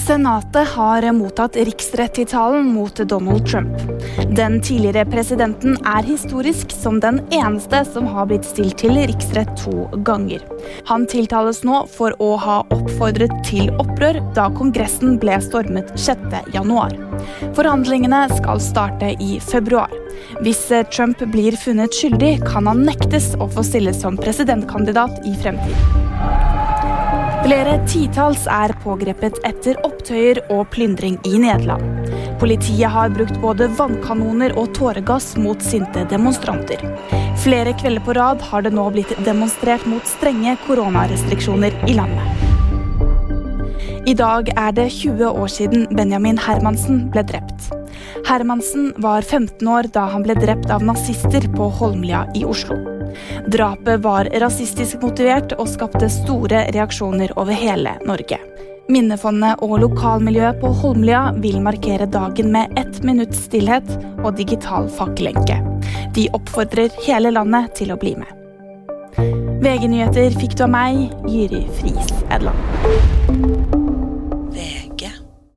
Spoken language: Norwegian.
Senatet har mottatt riksrettiltalen mot Donald Trump. Den tidligere presidenten historisk som den eneste som har blitt stilt til riksrett 2 ganger. Han tiltales nå for å ha oppfordret til opprør da Kongressen ble stormet 6. januar. Forhandlingene skal starte i februar. Hvis Trump blir funnet skyldig, kan han nektes å få stille som presidentkandidat i fremtiden. Flere titals pågrepet etter opptøyer og plyndring i Nederland. Politiet har brukt både vannkanoner og tåregass mot sinte demonstranter. Flere kvelder på rad har det nå blitt demonstrert mot strenge koronarestriksjoner i landet. I dag det 20 år siden Benjamin Hermansen ble drept. Hermansen var 15 år da han ble drept av nazister på Holmlia i Oslo. Drapet var rasistisk motivert og skapte store reaksjoner over hele Norge. Minnefondet og lokalmiljøet på Holmlia vil markere dagen med 1 minutts stillhet og digital fakkelenke. De oppfordrer hele landet til å bli med. VG-nyheter fikk du av meg, Gyri Friis Edland.